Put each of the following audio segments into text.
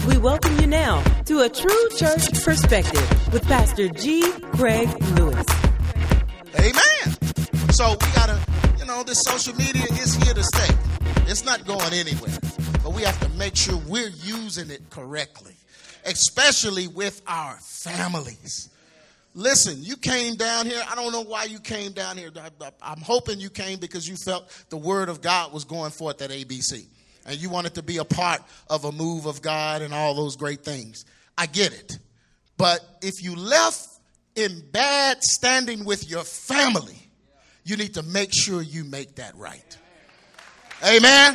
We welcome you now to A True Church Perspective with Pastor G. Craig Lewis. Amen. So we gotta, this social media is here to stay. It's not going anywhere. But we have to make sure we're using it correctly, especially with our families. Listen, you came down here. I don't know why you came down here. I'm hoping you came because you felt the word of God was going forth at ABC. And you wanted to be a part of a move of God and all those great things. I get it. But if you left in bad standing with your family, you need to make sure you make that right. Amen.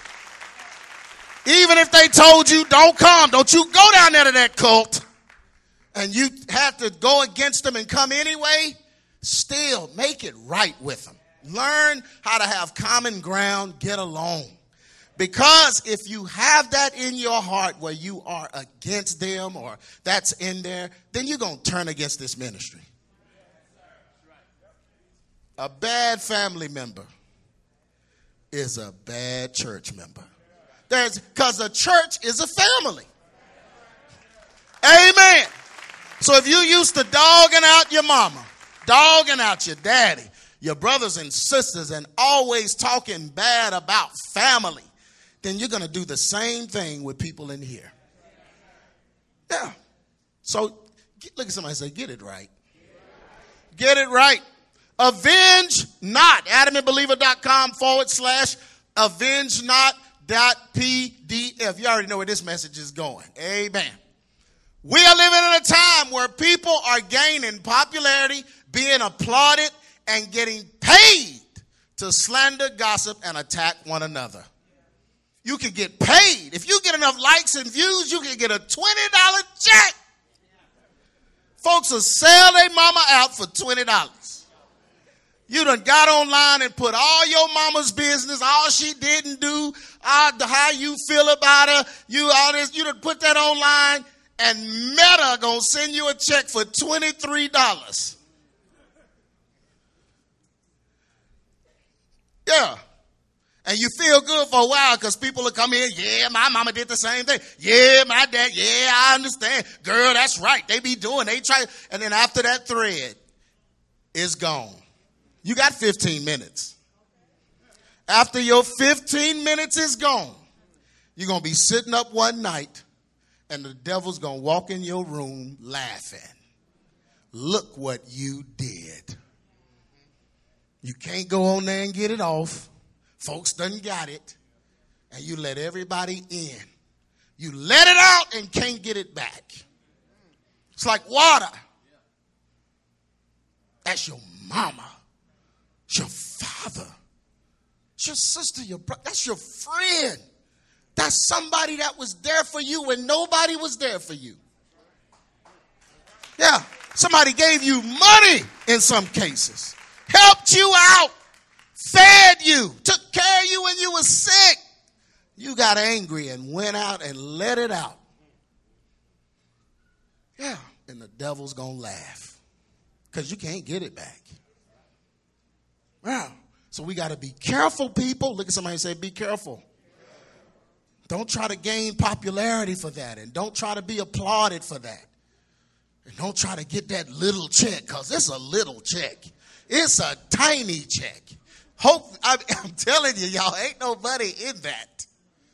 Even if they told you, don't come, don't you go down there to that cult, and you had to go against them and come anyway, still make it right with them. Learn how to have common ground, get along. Because if you have that in your heart where you are against them or that's in there, then you're going to turn against this ministry. A bad family member is a bad church member. Because a church is a family. Amen. So if you used to dogging out your mama, dogging out your daddy, your brothers and sisters, and always talking bad about family, then you're going to do the same thing with people in here. Yeah. So look at somebody and say, get it right. Get it right. Avenge not. AdamandBeliever.com/avenge-not.pdf. You already know where this message is going. Amen. We are living in a time where people are gaining popularity, being applauded, and getting paid to slander, gossip, and attack one another. You can get paid. If you get enough likes and views, you can get a $20 check. Folks will sell their mama out for $20. You done got online and put all your mama's business, all she didn't do, how you feel about her, you done put that online, and Meta gonna send you a check for $23. Yeah. And you feel good for a while because people will come in. Yeah, my mama did the same thing. Yeah, my dad. Yeah, I understand. Girl, that's right. They be doing. They try. And then after that thread is gone. You got 15 minutes. After your 15 minutes is gone, you're going to be sitting up one night and the devil's going to walk in your room laughing. Look what you did. You can't go on there and get it off. Folks done got it, and you let everybody in. You let it out and can't get it back. It's like water. That's your mama. It's your father. It's your sister, your brother. That's your friend. That's somebody that was there for you when nobody was there for you. Yeah, somebody gave you money in some cases, helped you out, fed you, took care of you when you were sick. You got angry and went out and let it out. Yeah, and the devil's going to laugh because you can't get it back. Wow. So we got to be careful, people. Look at somebody and say, be careful. Don't try to gain popularity for that, and don't try to be applauded for that. And don't try to get that little check because it's a little check. It's a tiny check. I'm telling you, y'all, ain't nobody in that.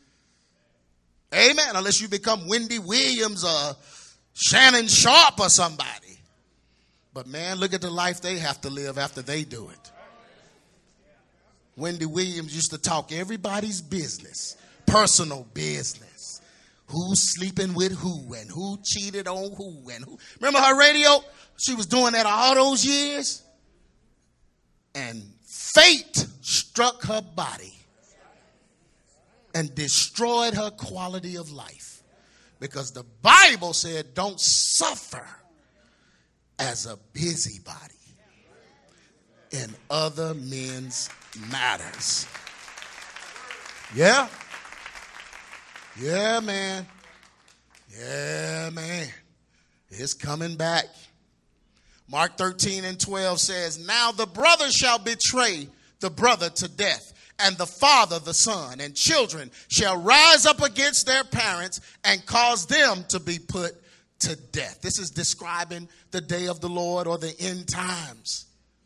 Amen. Unless you become Wendy Williams or Shannon Sharp or somebody. But man, look at the life they have to live after they do it. Wendy Williams used to talk everybody's business, personal business. Who's sleeping with who and who cheated on who and who. Remember her radio? She was doing that all those years. And fate struck her body and destroyed her quality of life. Because the Bible said, don't suffer as a busybody in other men's matters. Yeah. Yeah, man. Yeah, man. It's coming back. Mark 13:12 says, now the brother shall betray the brother to death, and the father the son, and children shall rise up against their parents and cause them to be put to death. This is describing the day of the Lord or the end times.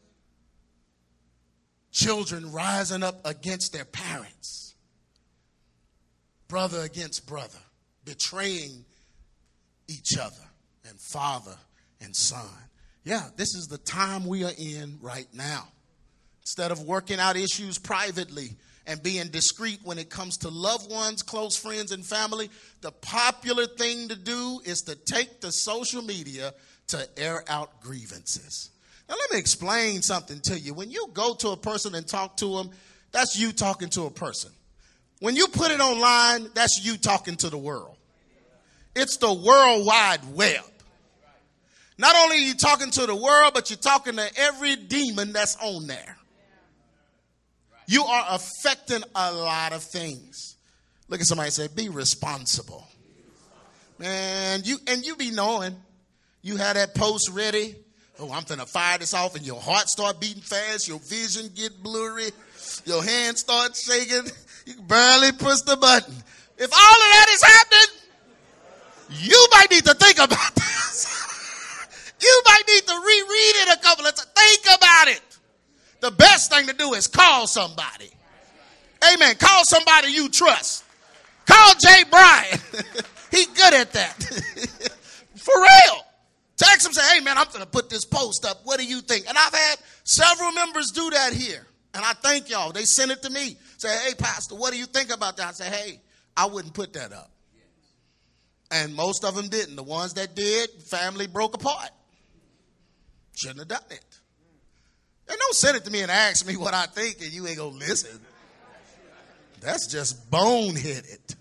Children rising up against their parents. Brother against brother. Betraying each other. And father and son. Yeah, this is the time we are in right now. Instead of working out issues privately and being discreet when it comes to loved ones, close friends, and family, the popular thing to do is to take to social media to air out grievances. Now, let me explain something to you. When you go to a person and talk to them, that's you talking to a person. When you put it online, that's you talking to the world. It's the World Wide Web. Not only are you talking to the world, but you're talking to every demon that's on there. You are affecting a lot of things. Look at somebody and say, be responsible. Man, you be knowing. You had that post ready. Oh, I'm finna fire this off, and your heart start beating fast. Your vision get blurry. Your hands start shaking. You can barely push the button. If all of that is happening, you might need to think about this. You might need to reread it a couple of times. Think about it. The best thing to do is call somebody. Amen. Call somebody you trust. Call Jay Bryan. He good at that. For real. Text him, say, hey, man, I'm going to put this post up. What do you think? And I've had several members do that here. And I thank y'all. They send it to me. Say, hey, pastor, what do you think about that? I say, hey, I wouldn't put that up. And most of them didn't. The ones that did, family broke apart. Shouldn't have done it. And don't send it to me and ask me what I think and you ain't going to listen. That's just boneheaded.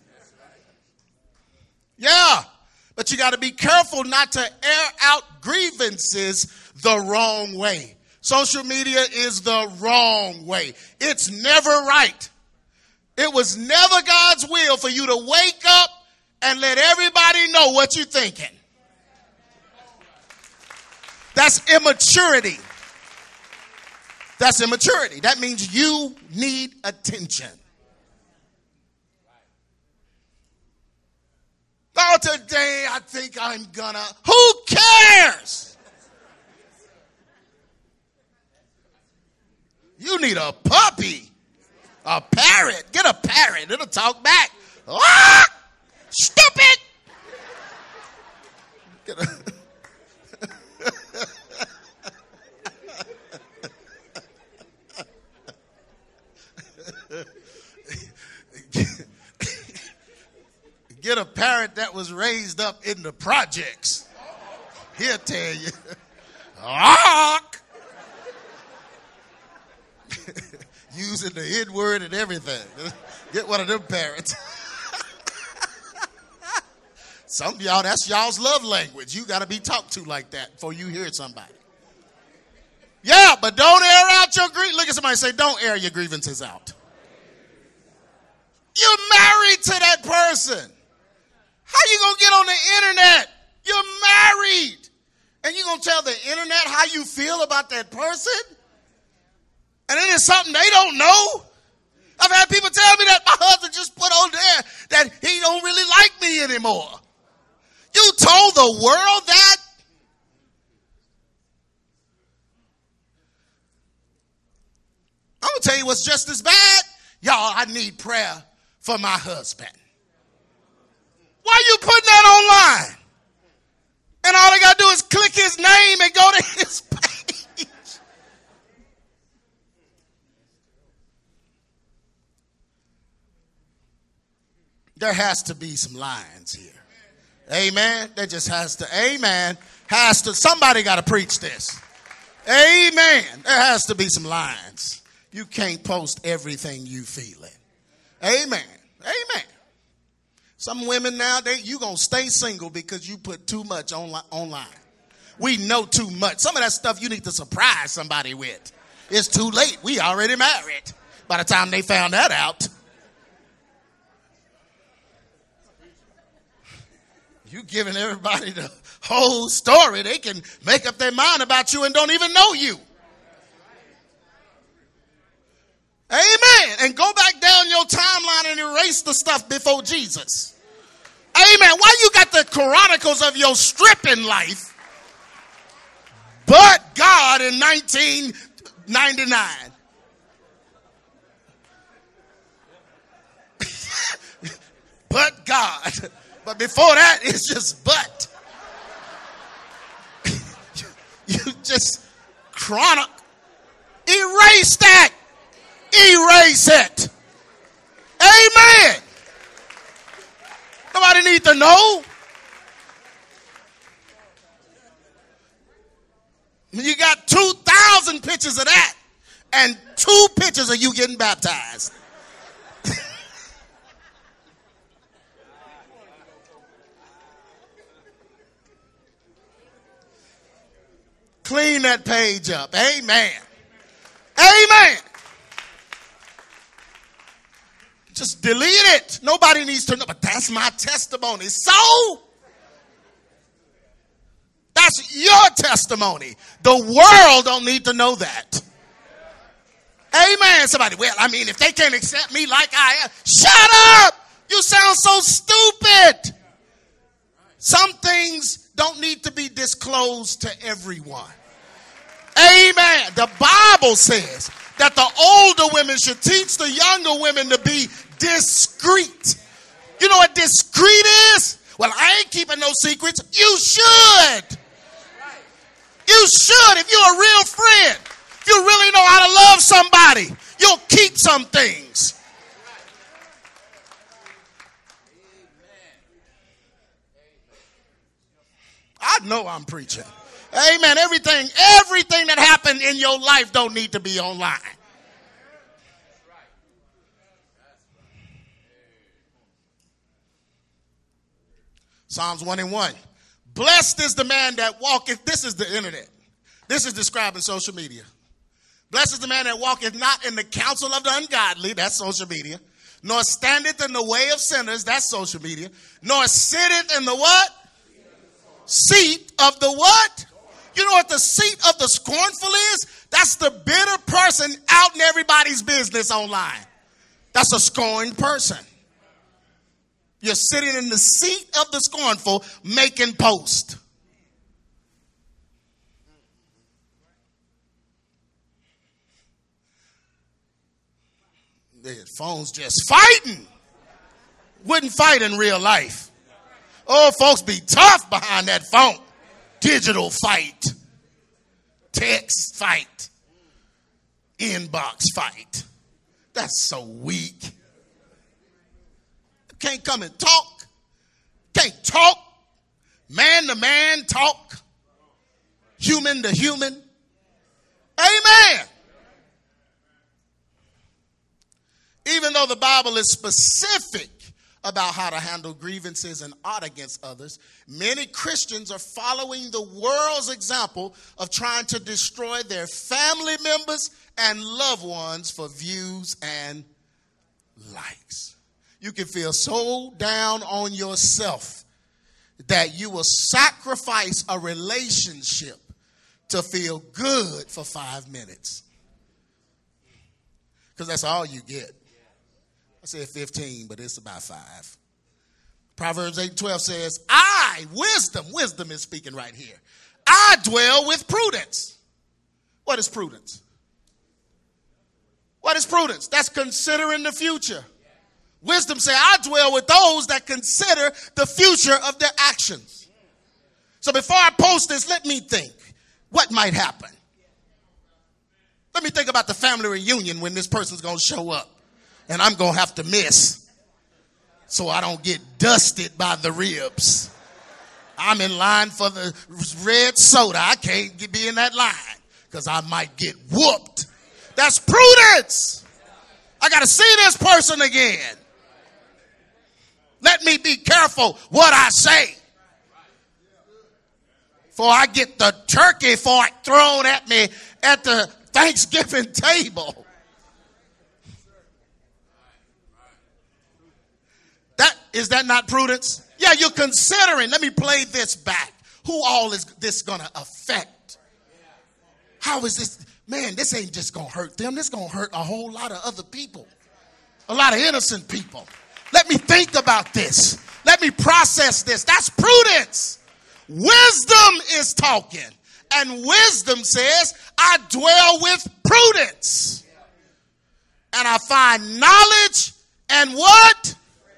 Yeah. But you got to be careful not to air out grievances the wrong way. Social media is the wrong way. It's never right. It was never God's will for you to wake up and let everybody know what you're thinking. That's immaturity. That's immaturity. That means you need attention. Oh, today I think I'm gonna. Who cares? You need a puppy. A parrot. Get a parrot. It'll talk back. Ah! Stupid. Get a Get a parrot that was raised up in the projects. He'll tell you. Using the N word and everything. Get one of them parrots. Some of y'all, that's y'all's love language. You got to be talked to like that before you hear somebody. Yeah, but don't air out your grievances. Look at somebody and say, don't air your grievances out. You're married to that person. How you going to get on the internet? You're married. And you going to tell the internet how you feel about that person? And it is something they don't know? I've had people tell me that my husband just put on there that he don't really like me anymore. You told the world that? I'm going to tell you what's just as bad. Y'all, I need prayer for my husband. Why are you putting that online? And all they got to do is click his name and go to his page. There has to be some lines here. Amen. There just has to. Amen. Has to. Somebody got to preach this. Amen. There has to be some lines. You can't post everything you feeling. Amen. Amen. Some women now, you going to stay single because you put too much online. We know too much. Some of that stuff you need to surprise somebody with. It's too late. We already married by the time they found that out. You giving everybody the whole story. They can make up their mind about you and don't even know you. Amen. And go back down your timeline and erase the stuff before Jesus. Amen. Why you got the chronicles of your stripping life, but God in 1999? But God. But before that, it's just but. You just chronic. Erase that. Erase it. Amen. Nobody need to know. You got 2,000 pictures of that and 2 pictures of you getting baptized. Clean that page up. Amen. Amen. Just delete it. Nobody needs to know. But that's my testimony. So, that's your testimony. The world don't need to know that. Amen. Somebody, well, I mean, if they can't accept me like I am, shut up. You sound so stupid. Some things don't need to be disclosed to everyone. Amen. The Bible says that the older women should teach the younger women to be discreet. You know what discreet is? Well, I ain't keeping no secrets. You should. You should. If you're a real friend, if you really know how to love somebody, you'll keep some things. I know I'm preaching. Amen. Everything that happened in your life don't need to be online. Psalms 1:1. Blessed is the man that walketh. This is the internet. This is describing social media. Blessed is the man that walketh not in the counsel of the ungodly. That's social media. Nor standeth in the way of sinners. That's social media. Nor sitteth in the what? Seat of the what? You know what the seat of the scornful is? That's the bitter person out in everybody's business online. That's a scorned person. You're sitting in the seat of the scornful making post. The phone's just fighting. Wouldn't fight in real life. Oh, folks be tough behind that phone. Digital fight. Text fight. Inbox fight. That's so weak. Can't come and talk. Can't talk. Man to man talk. Human to human. Amen. Even though the Bible is specific about how to handle grievances and art against others, many Christians are following the world's example of trying to destroy their family members and loved ones for views and likes. You can feel so down on yourself that you will sacrifice a relationship to feel good for 5 minutes. Because that's all you get. I said 15, but it's about 5. Proverbs 8:12 says, wisdom is speaking right here. I dwell with prudence. What is prudence? What is prudence? That's considering the future. Wisdom says, I dwell with those that consider the future of their actions. So before I post this, let me think. What might happen? Let me think about the family reunion when this person's going to show up. And I'm going to have to miss so I don't get dusted by the ribs. I'm in line for the red soda. I can't be in that line because I might get whooped. That's prudence. I got to see this person again. Let me be careful what I say. Before I get the turkey fork thrown at me at the Thanksgiving table. Is that not prudence? Yeah, you're considering. Let me play this back. Who all is this going to affect? How is this? Man, this ain't just going to hurt them. This is going to hurt a whole lot of other people. A lot of innocent people. Let me think about this. Let me process this. That's prudence. Wisdom is talking. And wisdom says, I dwell with prudence. And I find knowledge and what?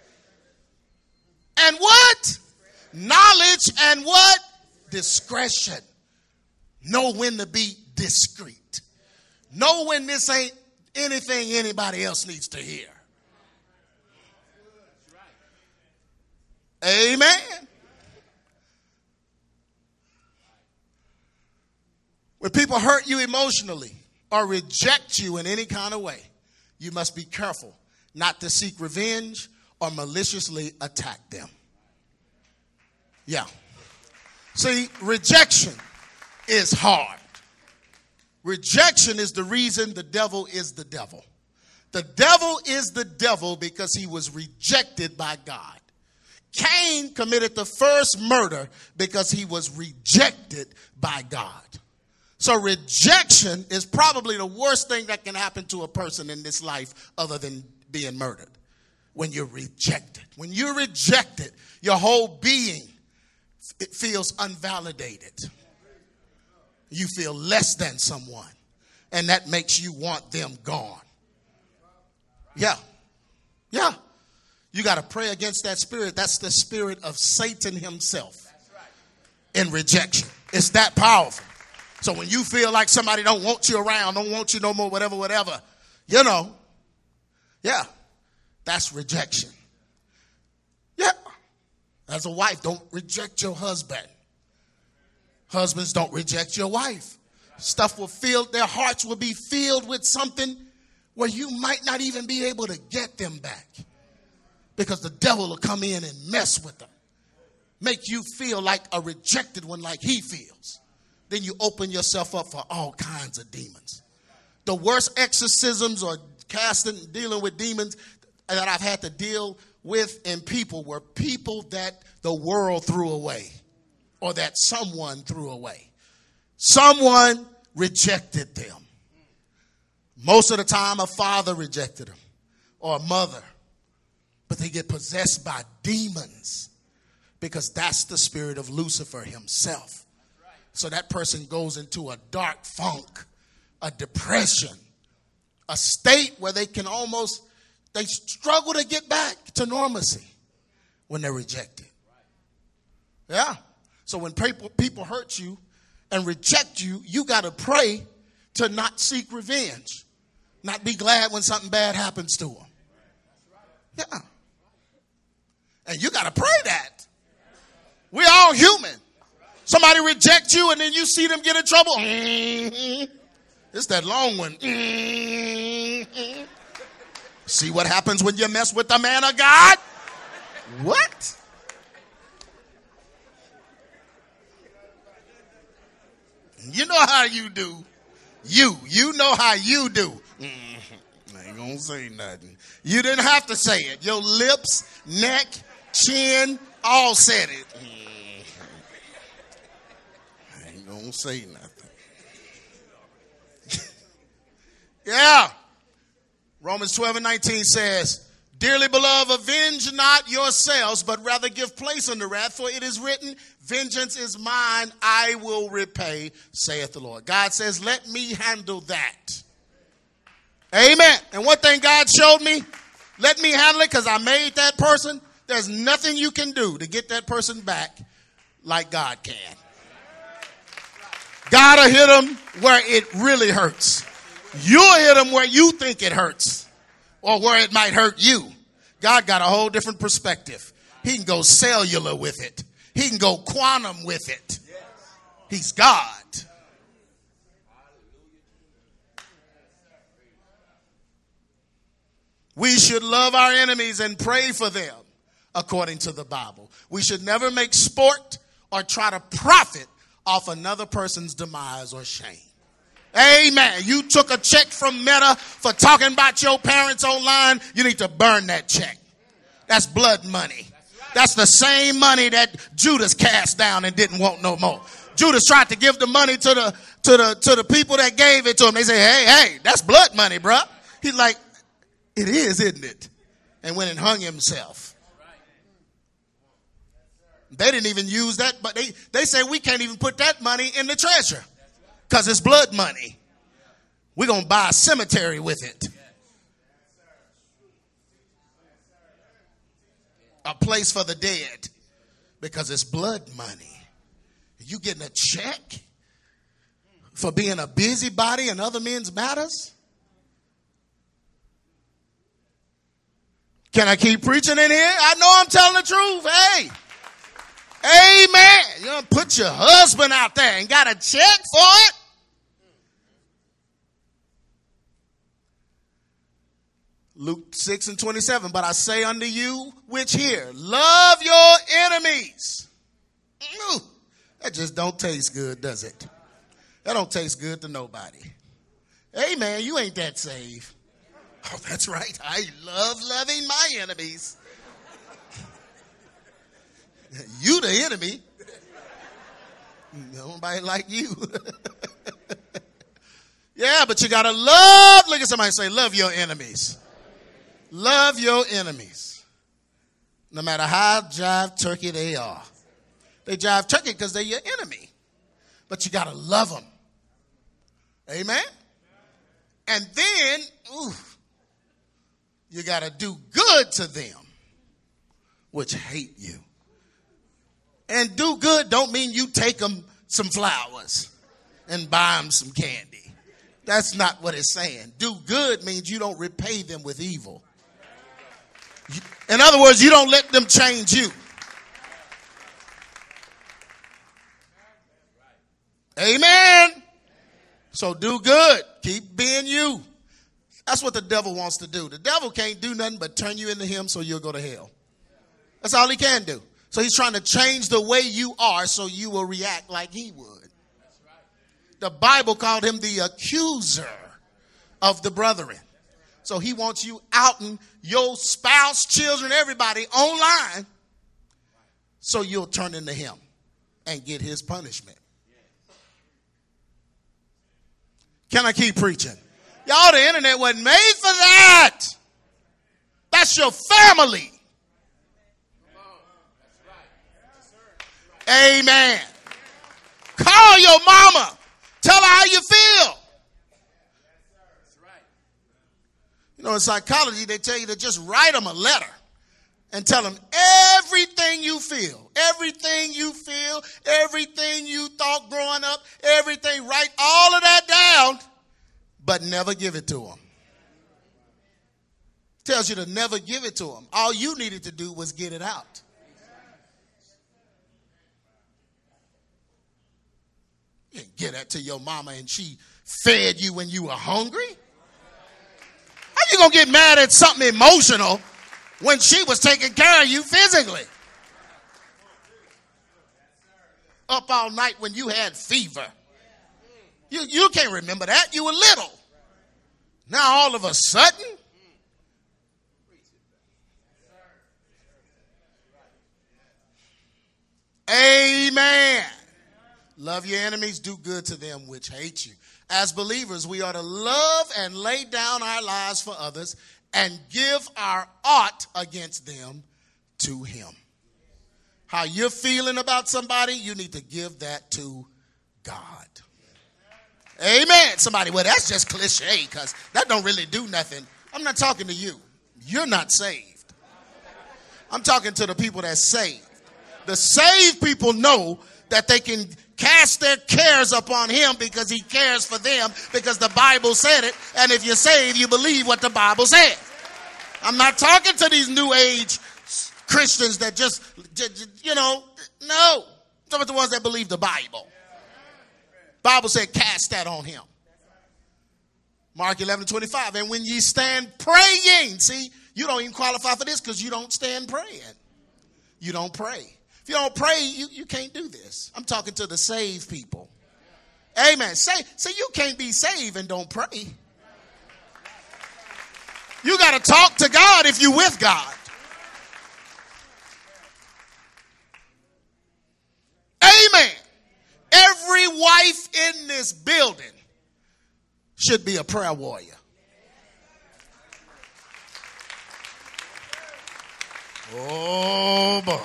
And what? Knowledge and what? Discretion. Know when to be discreet. Know when this ain't anything anybody else needs to hear. Amen. When people hurt you emotionally or reject you in any kind of way, you must be careful not to seek revenge or maliciously attack them. Yeah. See, rejection is hard. Rejection is the reason the devil is the devil. The devil is the devil because he was rejected by God. Cain committed the first murder because he was rejected by God. So rejection is probably the worst thing that can happen to a person in this life other than being murdered. When you're rejected. When you're rejected, your whole being, it feels unvalidated. You feel less than someone. And that makes you want them gone. Yeah. Yeah. You got to pray against that spirit. That's the spirit of Satan himself in rejection. It's that powerful. So when you feel like somebody don't want you around, don't want you no more, whatever, you know, yeah, that's rejection. Yeah. As a wife, don't reject your husband. Husbands, don't reject your wife. Stuff will fill, their hearts will be filled with something where you might not even be able to get them back. Because the devil will come in and mess with them. Make you feel like a rejected one like he feels. Then you open yourself up for all kinds of demons. The worst exorcisms or dealing with demons that I've had to deal with in people were people that the world threw away. Or that someone threw away. Someone rejected them. Most of the time a father rejected them. Or a mother. But they get possessed by demons because that's the spirit of Lucifer himself. So that person goes into a dark funk, a depression, a state where they struggle to get back to normalcy when they're rejected. Yeah. So when people hurt you and reject you, you got to pray to not seek revenge. Not be glad when something bad happens to them. Yeah. And you got to pray that. We're all human. Somebody reject you and then you see them get in trouble. It's that long one. See what happens when you mess with the man of God? What? You know how you do. You know how you do. I ain't gonna say nothing. You didn't have to say it. Your lips, neck, chin, all said it. I ain't gonna say nothing. Yeah. Romans 12:19 says, dearly beloved, avenge not yourselves, but rather give place unto wrath, for it is written, vengeance is mine, I will repay, saith the Lord. God says, let me handle that. Amen. And one thing God showed me, let me handle it because I made that person. There's nothing you can do to get that person back like God can. God will hit them where it really hurts. You'll hit them where you think it hurts or where it might hurt you. God got a whole different perspective. He can go cellular with it. He can go quantum with it. He's God. We should love our enemies and pray for them according to the Bible. We should never make sport or try to profit off another person's demise or shame. Amen. You took a check from Meta for talking about your parents online. You need to burn that check. That's blood money. That's the same money that Judas cast down and didn't want no more. Judas tried to give the money to the people that gave it to him. They say, hey, that's blood money, bruh. He's like, It is, isn't it? And went and hung himself. They didn't even use that, but they say we can't even put that money in the treasure because it's blood money. We're going to buy a cemetery with it. A place for the dead because it's blood money. You getting a check for being a busybody in other men's matters? Can I keep preaching in here? I know I'm telling the truth. Hey. Amen. You don't put your husband out there and got a check for it. Luke 6:27. But I say unto you which hear, love your enemies. Ooh, that just don't taste good, does it? That don't taste good to nobody. Hey, man, you ain't that saved. Oh, that's right. I love loving my enemies. You the enemy. Nobody like you. Yeah, but you got to love. Look at somebody and say, love your enemies. Love your enemies. No matter how jive turkey they are. They jive turkey because they're your enemy. But you got to love them. Amen? And then, you got to do good to them, which hate you. And do good don't mean you take them some flowers and buy them some candy. That's not what it's saying. Do good means you don't repay them with evil. In other words, you don't let them change you. Amen. So do good. Keep being you. That's what the devil wants to do. The devil can't do nothing but turn you into him so you'll go to hell. That's all he can do. So he's trying to change the way you are so you will react like he would. The Bible called him the accuser of the brethren. So he wants you outing your spouse, children, everybody online so you'll turn into him and get his punishment. Can I keep preaching? Y'all, the internet wasn't made for that. That's your family. Amen. Call your mama. Tell her how you feel. You know, in psychology, they tell you to just write them a letter and tell them everything you feel, everything you feel, everything you thought growing up, everything. Write all of that down, but never give it to them. Tells you to never give it to them. All you needed to do was get it out. You didn't get that to your mama and she fed you when you were hungry. How you going to get mad at something emotional when she was taking care of you physically? Up all night when you had fever. You can't remember that. You were little. Now all of a sudden. Amen. Love your enemies, do good to them which hate you. As believers, we are to love and lay down our lives for others and give our ought against them to him. How you're feeling about somebody, you need to give that to God. Amen. Somebody, well, that's just cliche because that don't really do nothing. I'm not talking to you. You're not saved. I'm talking to the people that's saved. The saved people know that they can cast their cares upon him because he cares for them because the Bible said it. And if you're saved, you believe what the Bible said. I'm not talking to these new age Christians that just no. I'm talking about the ones that believe the Bible. Bible said cast that on him. Mark 11:25. And when ye stand praying, see, you don't even qualify for this because you don't stand praying. You don't pray. If you don't pray, you can't do this. I'm talking to the saved people. Amen. Say you can't be saved and don't pray. You got to talk to God if you're with God. Amen. Every wife in this building should be a prayer warrior. Oh, boy.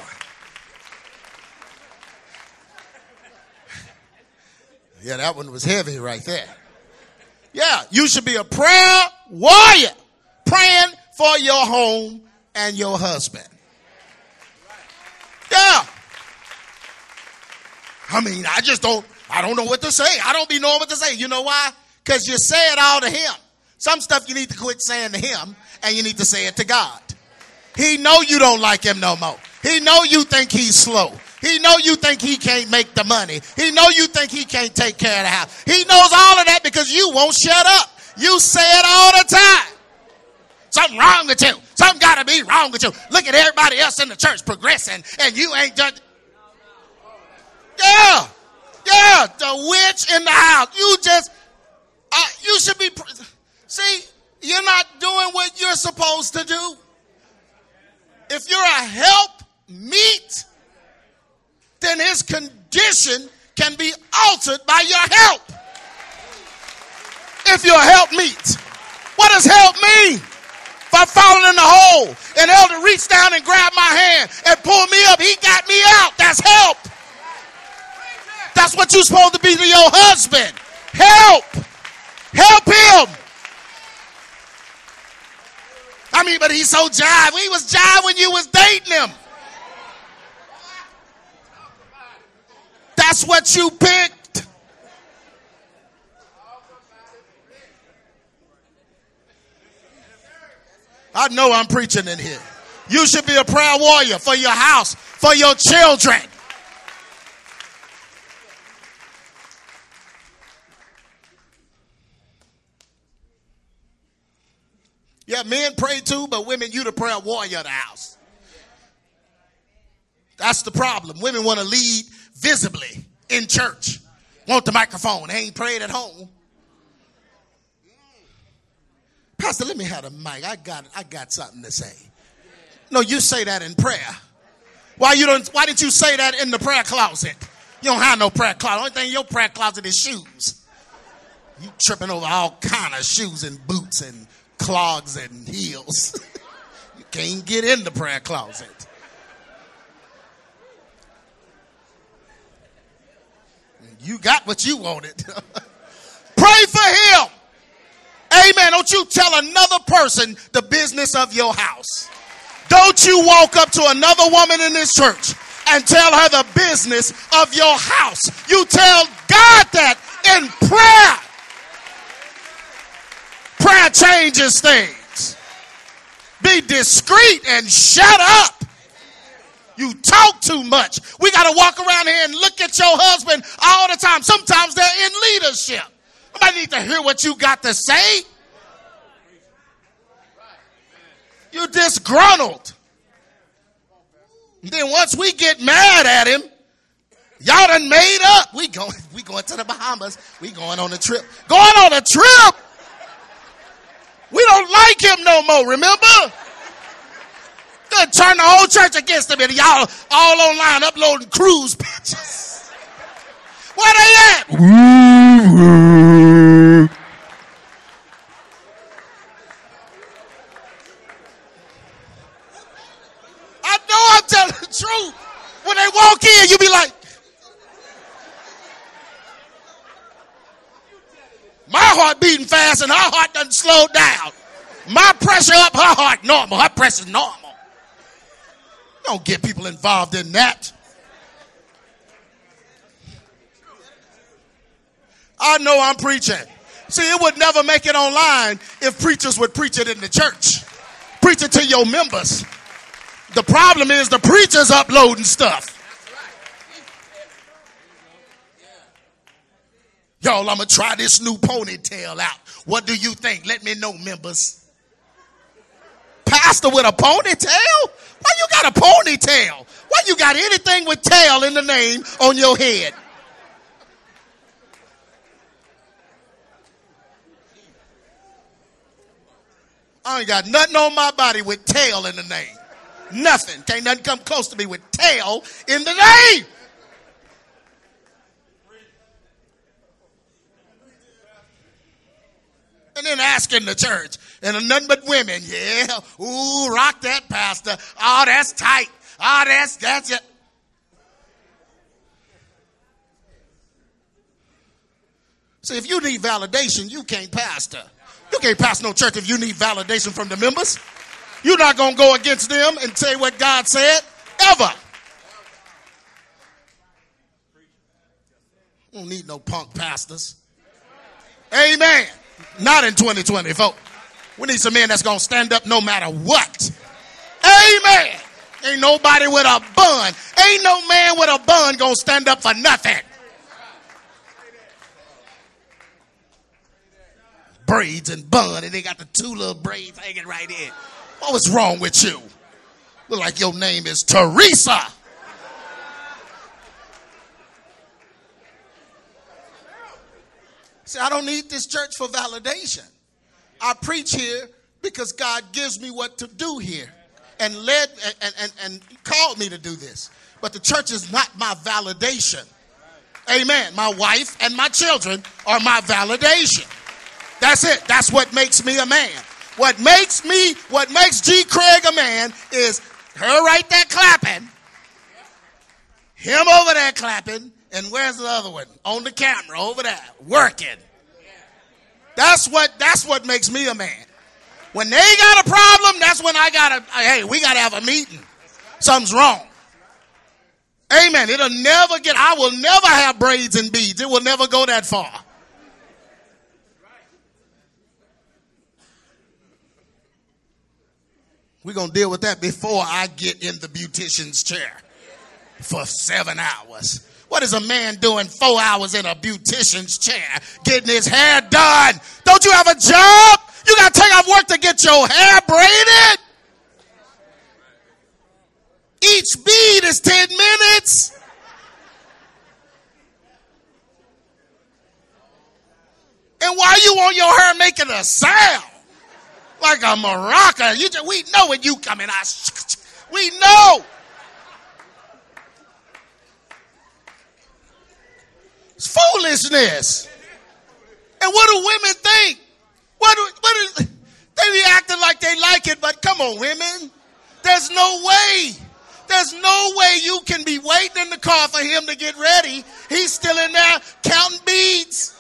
Yeah, that one was heavy right there. Yeah, you should be a prayer warrior, praying for your home and your husband. Yeah. I mean, I don't know what to say. I don't be knowing what to say. You know why? Because you say it all to him. Some stuff you need to quit saying to him, and you need to say it to God. He know you don't like him no more. He know you think he's slow. He know you think he can't make the money. He know you think he can't take care of the house. He knows all of that because you won't shut up. You say it all the time. Something wrong with you. Something got to be wrong with you. Look at everybody else in the church progressing, and you ain't done. Yeah. Yeah, the witch in the house. You should be, see, you're not doing what you're supposed to do. If you're a help meet, then his condition can be altered by your help. If you're a help meet. What does help mean? If I fallen in the hole and Elder reached down and grabbed my hand and pulled me up, he got me out. That's help. That's what you're supposed to be to your husband. Help. Help him. I mean, but he's so jive. He was jive when you was dating him. That's what you picked. I know I'm preaching in here. You should be a prayer warrior for your house, for your children. Yeah, men pray too, but women, you the prayer warrior of the house. That's the problem. Women want to lead visibly in church. Want the microphone. They ain't prayed at home. Pastor, let me have the mic. I got something to say. No, you say that in prayer. Why didn't you say that in the prayer closet? You don't have no prayer closet. The only thing in your prayer closet is shoes. You tripping over all kind of shoes and boots and clogs and heels. You can't get in the prayer closet. You got what you wanted. Pray for him. Amen. Don't you tell another person the business of your house. Don't you walk up to another woman in this church and tell her the business of your house. You tell God that in prayer. Prayer changes things. Be discreet and shut up. You talk too much. We got to walk around here and look at your husband all the time. Sometimes they're in leadership. Somebody need to hear what you got to say. You're disgruntled. And then once we get mad at him, y'all done made up. We going to the Bahamas. We going on a trip. Going on a trip? We don't like him no more, remember? Gonna turn the whole church against him and y'all all online uploading cruise pictures. Where they at? I know I'm telling the truth. When they walk in, you be like, my heart beating fast and her heart doesn't slow down. My pressure up, her heart normal. Her pressure's normal. Don't get people involved in that. I know I'm preaching. See, it would never make it online if preachers would preach it in the church. Preach it to your members. The problem is the preachers uploading stuff. Y'all, I'm going to try this new ponytail out. What do you think? Let me know, members. Pastor with a ponytail? Why you got a ponytail? Why you got anything with tail in the name on your head? I ain't got nothing on my body with tail in the name. Nothing. Can't nothing come close to me with tail in the name. And then asking the church. And nothing but women. Yeah. Ooh, rock that, pastor. Oh, that's tight. Oh, that's it. See, if you need validation, you can't pastor. You can't pastor no church if you need validation from the members. You're not going to go against them and say what God said, ever. We don't need no punk pastors. Amen. Not in 2024. We need some men that's going to stand up no matter what. Amen. Ain't nobody with a bun. Ain't no man with a bun going to stand up for nothing. Braids and bun, and they got the two little braids hanging right in. What was wrong with you? Look like your name is Teresa. See, I don't need this church for validation. I preach here because God gives me what to do here and led and called me to do this. But the church is not my validation. Amen. My wife and my children are my validation. That's it. That's what makes me a man. What makes G. Craig a man is her right there clapping, him over there clapping, and where's the other one? On the camera over there, working. That's what makes me a man. When they got a problem, that's when hey, we gotta have a meeting. Something's wrong. Amen. I will never have braids and beads. It will never go that far. We're going to deal with that before I get in the beautician's chair for 7 hours. What is a man doing 4 hours in a beautician's chair getting his hair done? Don't you have a job? You got to take off work to get your hair braided? Each bead is 10 minutes. And why you want your hair making a sound? Like a maraca. We know when you come in. We know. It's foolishness. And what do women think? They be acting like they like it, but come on, women. There's no way. There's no way you can be waiting in the car for him to get ready. He's still in there counting beads.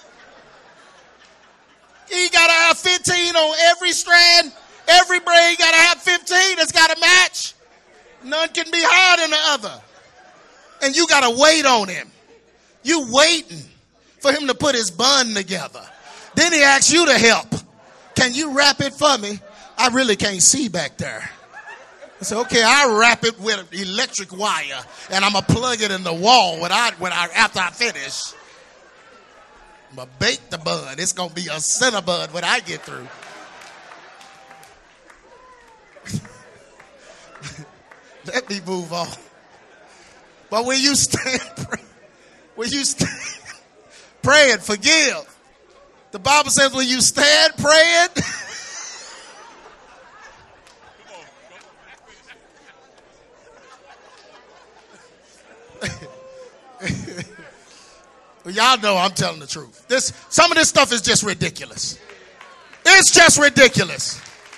He got to have 15 on every strand. Every braid got to have 15. It's got to match. None can be higher than the other. And you got to wait on him. You waiting for him to put his bun together. Then he asks you to help. Can you wrap it for me? I really can't see back there. I said, okay, I'll wrap it with electric wire and I'm going to plug it in the wall after I finish. I'm going to bake the bun. It's going to be a Cinnabon when I get through. Let me move on. But when you stand praying, forgive. The Bible says when you stand praying, well, y'all know I'm telling the truth. Some of this stuff is just ridiculous. It's just ridiculous.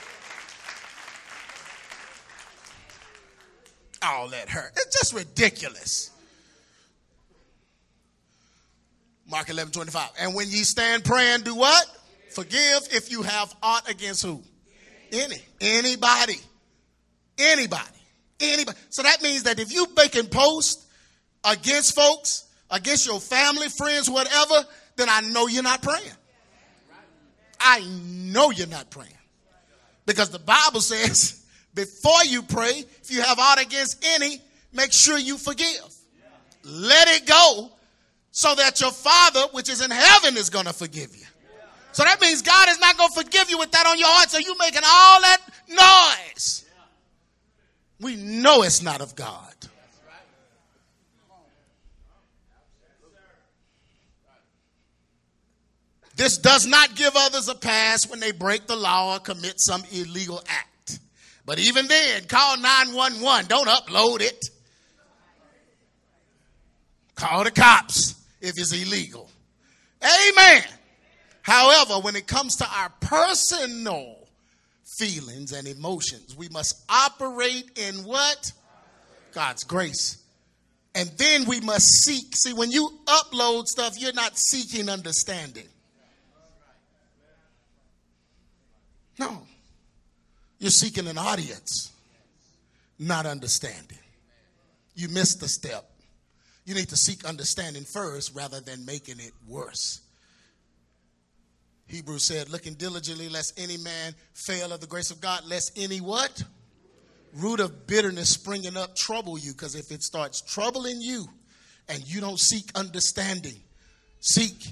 All that hurt. It's just ridiculous. Mark 11:25. And when ye stand praying, do what? Forgive if you have aught against who? Anybody. So that means that if you making posts against folks, against your family, friends, whatever, then I know you're not praying. I know you're not praying. Because the Bible says, before you pray, if you have aught against any, make sure you forgive. Let it go so that your Father, which is in heaven, is going to forgive you. So that means God is not going to forgive you with that on your heart, so you making all that noise. We know it's not of God. This does not give others a pass when they break the law or commit some illegal act. But even then, call 911. Don't upload it. Call the cops if it's illegal. Amen. However, when it comes to our personal feelings and emotions, we must operate in what? God's grace. And then we must seek. See, when you upload stuff, you're not seeking understanding. No. You're seeking an audience, not understanding. You missed the step. You need to seek understanding first rather than making it worse. Hebrews said, looking diligently lest any man fail of the grace of God, lest any what? Root of bitterness springing up trouble you. Because if it starts troubling you and you don't seek understanding, seek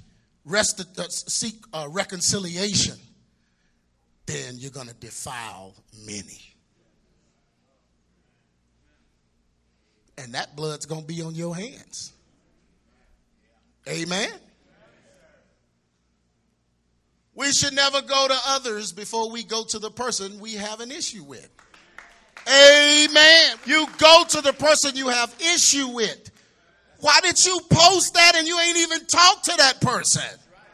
reconciliation, then you're going to defile many. And that blood's going to be on your hands. Amen. We should never go to others before we go to the person we have an issue with. Amen. You go to the person you have issue with. Why did you post that and you ain't even talk to that person?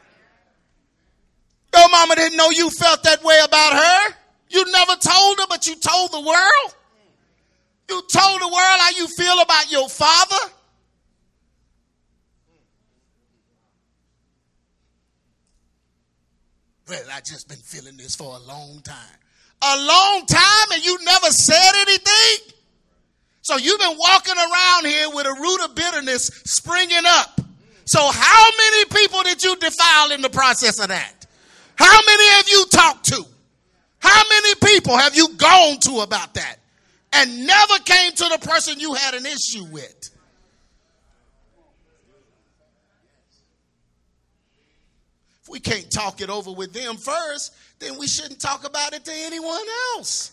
Your mama didn't know you felt that way about her. You never told her, but you told the world. You told the world how you feel about your father. Well, I just been feeling this for a long time. A long time and you never said anything? So you've been walking around here with a root of bitterness springing up. So how many people did you defile in the process of that? How many have you talked to? How many people have you gone to about that? And never came to the person you had an issue with? If we can't talk it over with them first, then we shouldn't talk about it to anyone else.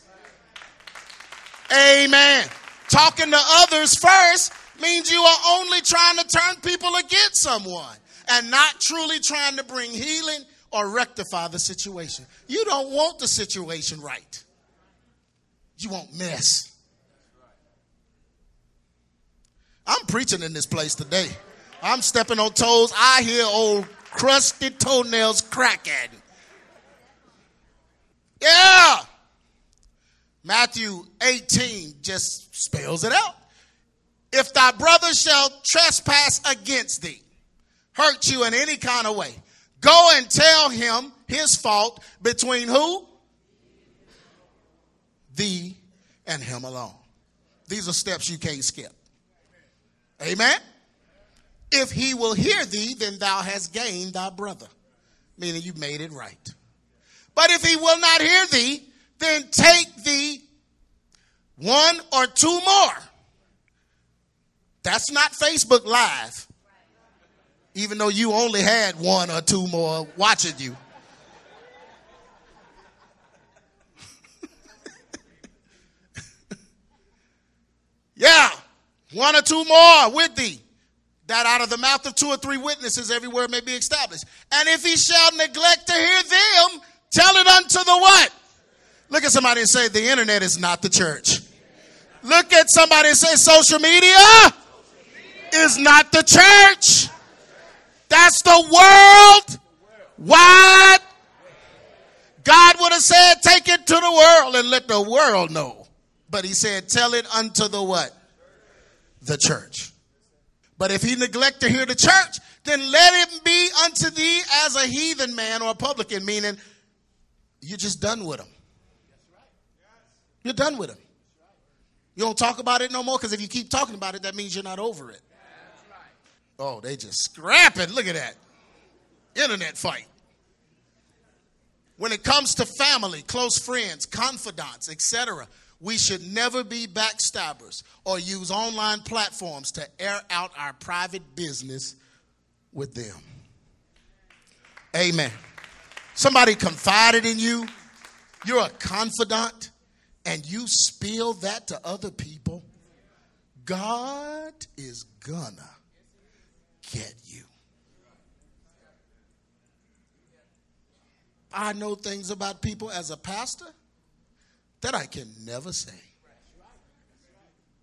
Amen. Talking to others first means you are only trying to turn people against someone and not truly trying to bring healing or rectify the situation. You don't want the situation right. You want mess. I'm preaching in this place today. I'm stepping on toes. I hear old crusty toenails cracking. Yeah. Matthew 18 just spells it out. If thy brother shall trespass against thee, hurt you in any kind of way, go and tell him his fault between who? Thee and him alone. These are steps you can't skip. Amen. If he will hear thee, then thou hast gained thy brother. Meaning you made it right. But if he will not hear thee, then take thee one or two more. That's not Facebook Live. Even though you only had one or two more watching you. Yeah. One or two more with thee, that out of the mouth of two or three witnesses every word may be established. And if he shall neglect to hear them, tell it unto the what? Look at somebody and say, the internet is not the church. Look at somebody and say, social media is not the church. That's the world wide. God would have said, take it to the world and let the world know. But he said, tell it unto the what? The church. But if he neglect to hear the church, then let him be unto thee as a heathen man or a publican, meaning you're just done with him. You're done with him. You don't talk about it no more, because if you keep talking about it, that means you're not over it. Oh, they just scrapping. Look at that. Internet fight. When it comes to family, close friends, confidants, etc., we should never be backstabbers or use online platforms to air out our private business with them. Amen. Somebody confided in you. You're a confidant and you spill that to other people. God is gonna get you. I know things about people as a pastor that I can never say.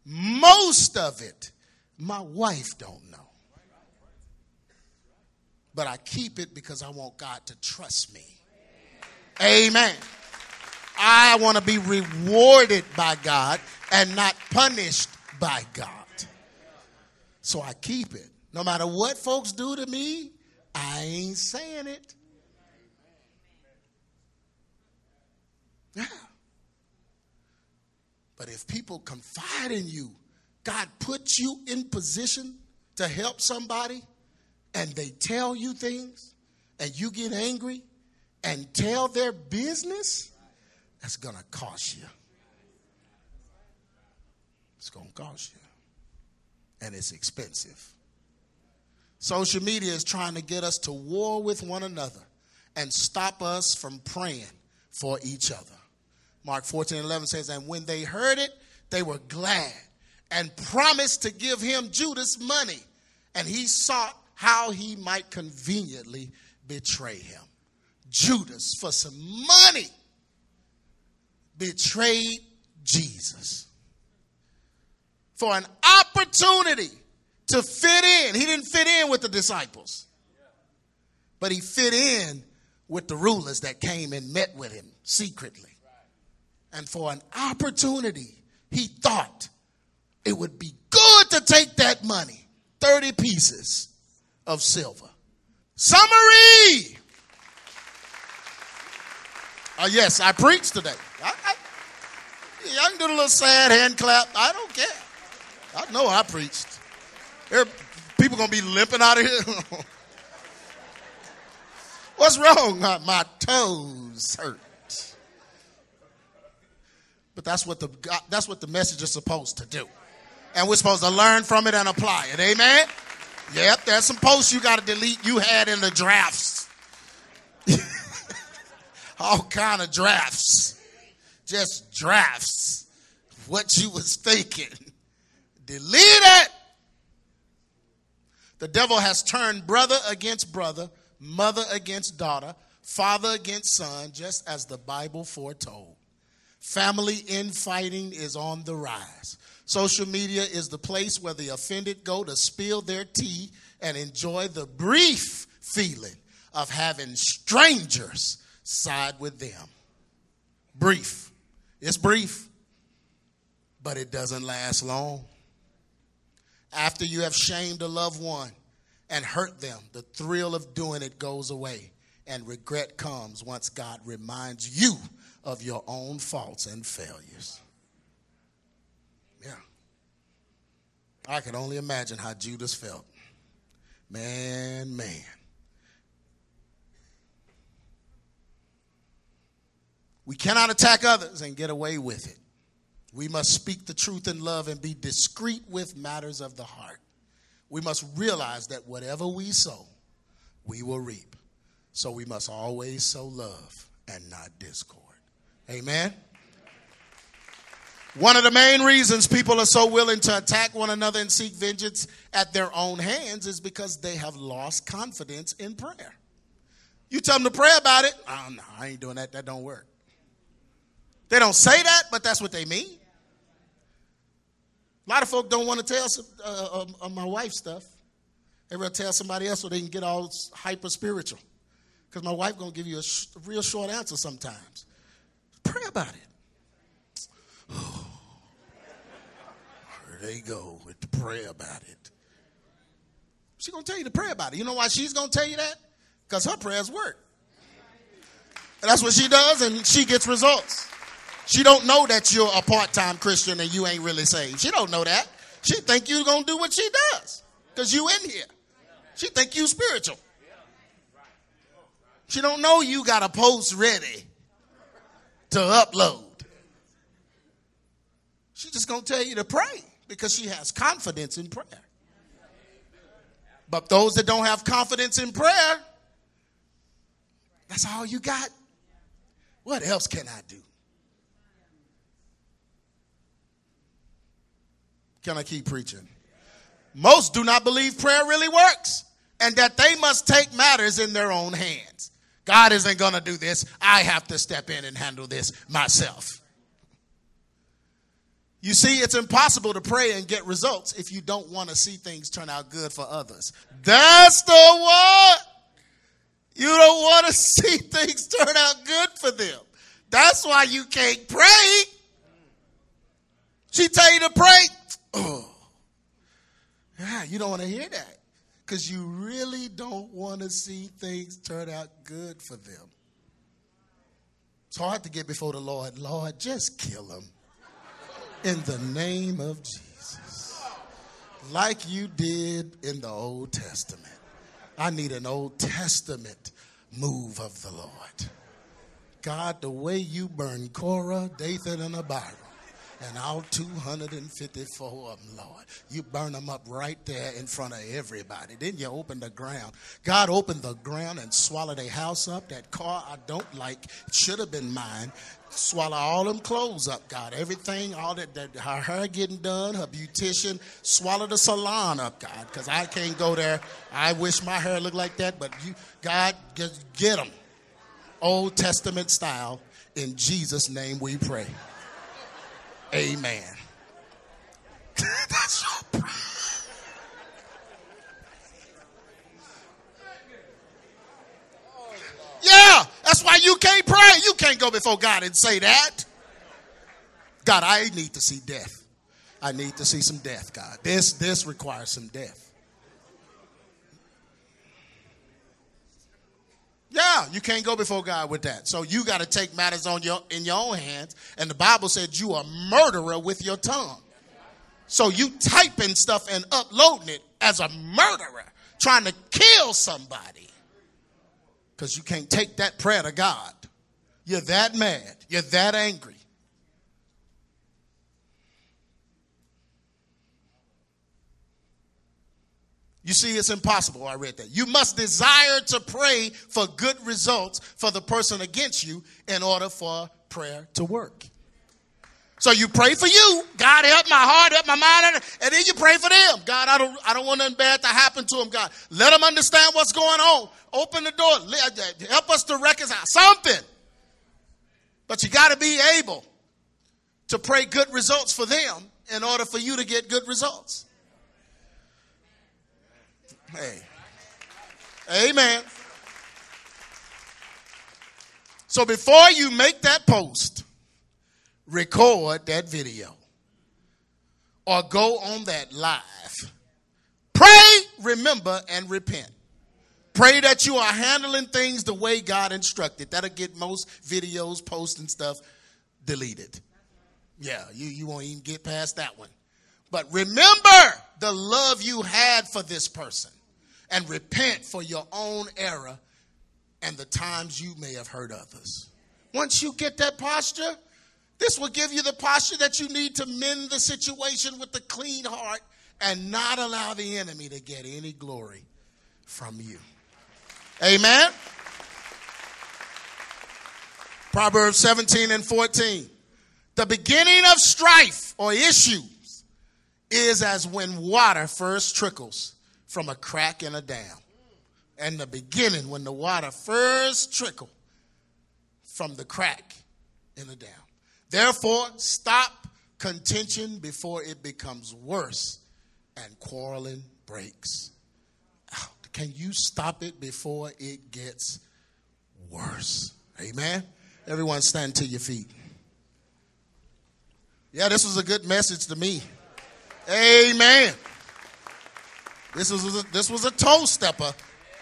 Most of it, my wife don't know. but I keep it because I want God to trust me. Amen. I want to be rewarded by God and not punished by God. So I keep it. No matter what folks do to me, I ain't saying it. Yeah. But if people confide in you, God puts you in position to help somebody, and they tell you things, and you get angry and tell their business, that's going to cost you. It's going to cost you. And it's expensive. Social media is trying to get us to war with one another and stop us from praying for each other. Mark 14:11 says, and when they heard it, they were glad and promised to give him Judas money. And he sought how he might conveniently betray him. Judas, for some money, betrayed Jesus. For an opportunity to fit in. He didn't fit in with the disciples, but he fit in with the rulers that came and met with him secretly. And for an opportunity, he thought it would be good to take that money, 30 pieces of silver. Summary. Yes, I preached today. I can do a little sad hand clap. I don't care. I know I preached. People going to be limping out of here. What's wrong? My toes hurt. But that's what the message is supposed to do. And we're supposed to learn from it and apply it. Amen? Yep, there's some posts you got to delete you had in the drafts. All kind of drafts. Just drafts. What you was thinking. Delete it. The devil has turned brother against brother, mother against daughter, father against son, just as the Bible foretold. Family infighting is on the rise. Social media is the place where the offended go to spill their tea and enjoy the brief feeling of having strangers side with them. Brief. It's brief, but it doesn't last long. After you have shamed a loved one and hurt them, the thrill of doing it goes away, and regret comes once God reminds you of your own faults and failures. Yeah. I can only imagine how Judas felt. Man. We cannot attack others and get away with it. We must speak the truth in love and be discreet with matters of the heart. We must realize that whatever we sow, we will reap. So we must always sow love and not discord. Amen? One of the main reasons people are so willing to attack one another and seek vengeance at their own hands is because they have lost confidence in prayer. You tell them to pray about it. Oh, no, I ain't doing that. That don't work. They don't say that, but that's what they mean. A lot of folk don't want to tell my wife stuff. They rather tell somebody else so they can get all hyper spiritual. Because my wife going to give you a real short answer sometimes. Pray about it. Oh, there they go with the pray about it. She's going to tell you to pray about it. You know why she's going to tell you that? Because her prayers work. And that's what she does, and she gets results. She don't know that you're a part-time Christian and you ain't really saved. She don't know that. She think you're going to do what she does because you in here. She think you spiritual. She don't know you got a post ready to upload. She's just going to tell you to pray because she has confidence in prayer. But those that don't have confidence in prayer, that's all you got. What else can I do? Can I keep preaching? Most do not believe prayer really works and that they must take matters in their own hands. God isn't going to do this. I have to step in and handle this myself. You see, it's impossible to pray and get results if you don't want to see things turn out good for others. That's the what? You don't want to see things turn out good for them. That's why you can't pray. She tell you to pray. Oh, yeah, you don't want to hear that because you really don't want to see things turn out good for them. It's hard to get before the Lord. Lord, just kill them in the name of Jesus. Like you did in the Old Testament. I need an Old Testament move of the Lord. God, the way you burned Korah, Dathan, and Abiram, and all 254 of them, Lord. You burn them up right there in front of everybody. Then you open the ground. God opened the ground and swallowed a house up. That car I don't like, it should have been mine. Swallow all them clothes up, God. Everything, all that her hair getting done, her beautician, swallow the salon up, God, because I can't go there. I wish my hair looked like that, but you, God, just get them. Old Testament style. In Jesus' name we pray. Amen. That's your prayer. Yeah, that's why you can't pray. You can't go before God and say that. God, I need to see death. I need to see some death, God. This requires some death. Yeah, you can't go before God with that. So you got to take matters in your own hands. And the Bible said you are a murderer with your tongue. So you typing stuff and uploading it as a murderer, trying to kill somebody. Because you can't take that prayer to God. You're that mad. You're that angry. You see, it's impossible. I read that. You must desire to pray for good results for the person against you in order for prayer to work. So you pray for you. God, help my heart, help my mind. And then you pray for them. God, I don't want nothing bad to happen to them, God. Let them understand what's going on. Open the door. Help us to reconcile something. But you got to be able to pray good results for them in order for you to get good results. Hey. Amen. So before you make that post, record that video or go on that live. Pray, remember, and repent. Pray that you are handling things the way God instructed. That'll get most videos, posts, and stuff deleted. Yeah, you won't even get past that one. But remember the love you had for this person. And repent for your own error and the times you may have hurt others. Once you get that posture, this will give you the posture that you need to mend the situation with a clean heart and not allow the enemy to get any glory from you. Amen? Proverbs 17:14. The beginning of strife or issues is as when water first trickles from a crack in a dam. And the beginning, when the water first trickle from the crack in a dam. Therefore, stop contention before it becomes worse and quarreling breaks out. Can you stop it before it gets worse? Amen. Everyone stand to your feet. Yeah, this was a good message to me. Amen. This was a toe stepper.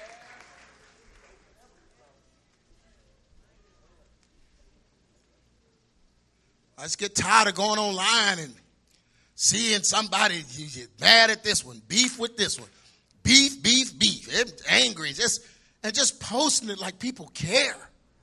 I just get tired of going online and seeing somebody you get mad at this one, beef with this one, beef, angry, just posting it like people care.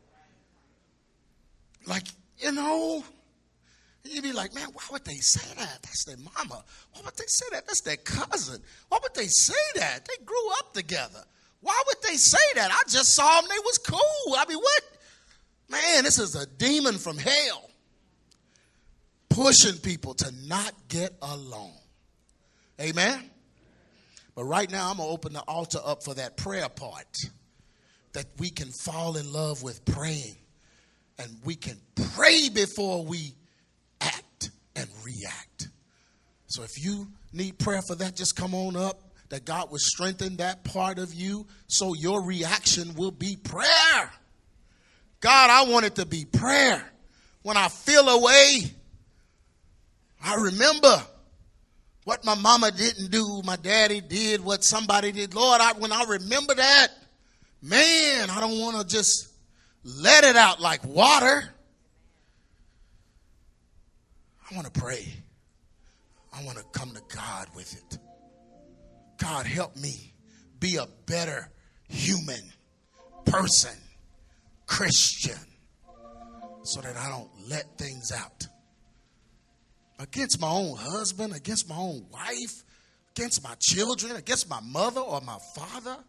Like, you'd be like, man, why would they say that? That's their mama. Why would they say that? That's their cousin. Why would they say that? They grew up together. Why would they say that? I just saw them. They was cool. I mean, what? Man, this is a demon from hell pushing people to not get along. Amen? But right now, I'm going to open the altar up for that prayer part, that we can fall in love with praying. And we can pray before we act and react. So if you need prayer for that, just come on up. that God will strengthen that part of you so your reaction will be prayer. God, I want it to be prayer. When I feel away, I remember what my mama didn't do, my daddy did, what somebody did. Lord, when I remember that, man, I don't want to just let it out like water. I want to pray. I want to come to God with it. God, help me be a better human, person, Christian, so that I don't let things out against my own husband, against my own wife, against my children, against my mother or my father.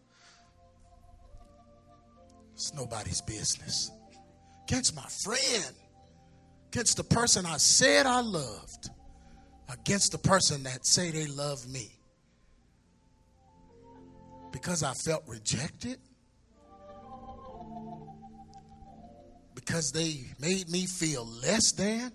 It's nobody's business. Against my friend, against the person I said I loved, against the person that say they love me. Because I felt rejected, because they made me feel less than,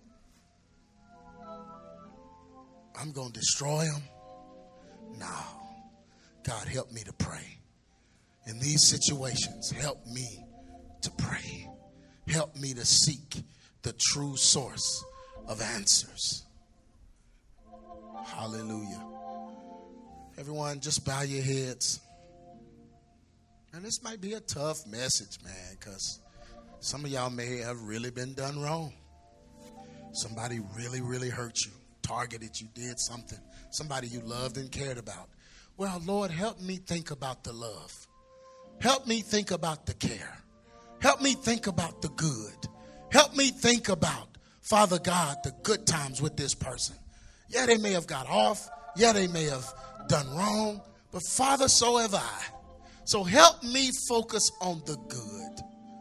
I'm going to destroy them. No. God, help me to pray. In these situations, help me to pray. Help me to seek the true source of answers. Hallelujah. Everyone, just bow your heads. And this might be a tough message, man, because some of y'all may have really been done wrong. Somebody really, really hurt you, targeted you, did something. Somebody you loved and cared about. Well, Lord, help me think about the love. Help me think about the care. Help me think about the good. Help me think about, Father God, the good times with this person. Yeah, they may have got off. Yeah, they may have done wrong. But Father, so have I. So help me focus on the good.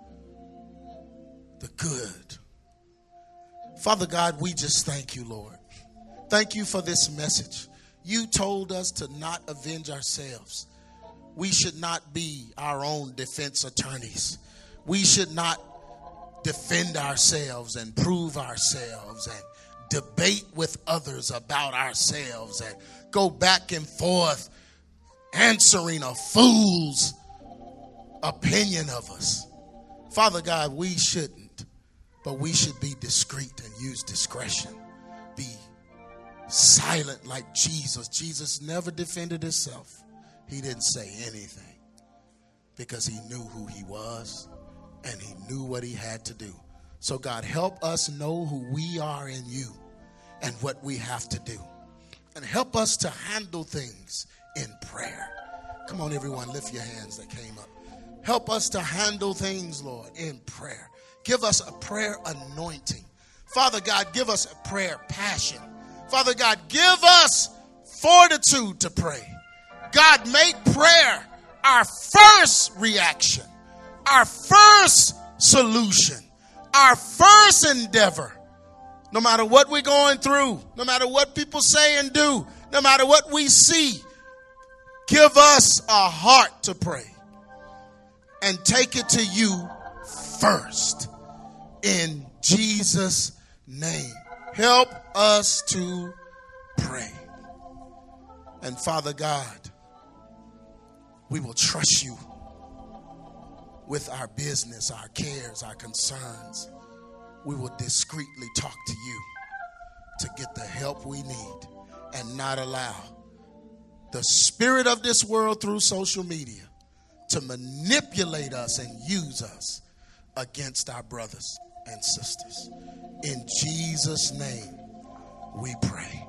The good. Father God, we just thank you, Lord. Thank you for this message. You told us to not avenge ourselves. We should not be our own defense attorneys. We should not defend ourselves and prove ourselves and debate with others about ourselves and go back and forth answering a fool's opinion of us. Father God, we shouldn't, but we should be discreet and use discretion. Be silent like Jesus. Jesus never defended himself. He didn't say anything because he knew who he was and he knew what he had to do. So God, help us know who we are in you and what we have to do. And help us to handle things in prayer. Come on, everyone, lift your hands that came up. Help us to handle things, Lord, in prayer. Give us a prayer anointing. Father God, give us a prayer passion. Father God, give us fortitude to pray. God, make prayer our first reaction, our first solution, our first endeavor. No matter what we're going through, no matter what people say and do, no matter what we see, give us a heart to pray and take it to you first. In Jesus' name, help us to pray. And Father God, we will trust you with our business, our cares, our concerns. We will discreetly talk to you to get the help we need and not allow the spirit of this world through social media to manipulate us and use us against our brothers and sisters. In Jesus' name we pray.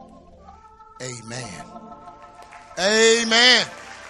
Amen. Amen.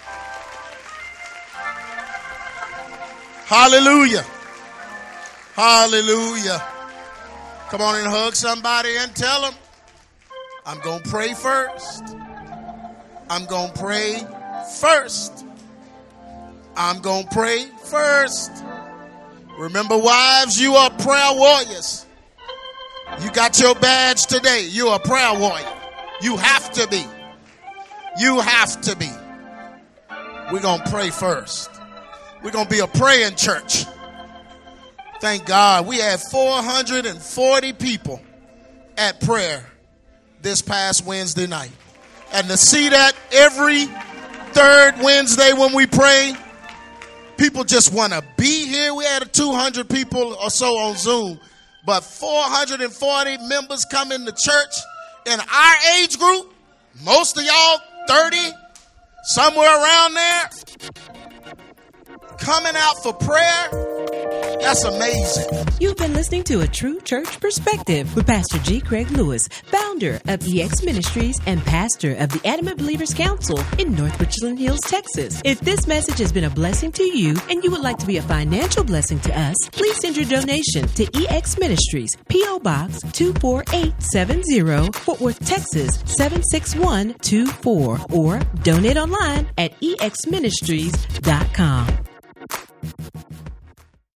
Hallelujah. Hallelujah. Come on and hug somebody and tell them, I'm going to pray first. I'm going to pray first. I'm going to pray first. Remember, wives, you are prayer warriors. You got your badge today. You're a prayer warrior. You have to be. You have to be. We're going to pray first. We're going to be a praying church. Thank God. We had 440 people at prayer this past Wednesday night. And to see that every third Wednesday when we pray, people just want to be here. We had 200 people or so on Zoom, but 440 members come in the church in our age group. Most of y'all 30, somewhere around there, coming out for prayer. That's amazing. You've been listening to A True Church Perspective with Pastor G. Craig Lewis, founder of EX Ministries and pastor of the Adamant Believers Council in North Richland Hills, Texas. If this message has been a blessing to you and you would like to be a financial blessing to us, please send your donation to EX Ministries, P.O. Box 24870, Fort Worth, Texas 76124, or donate online at exministries.com.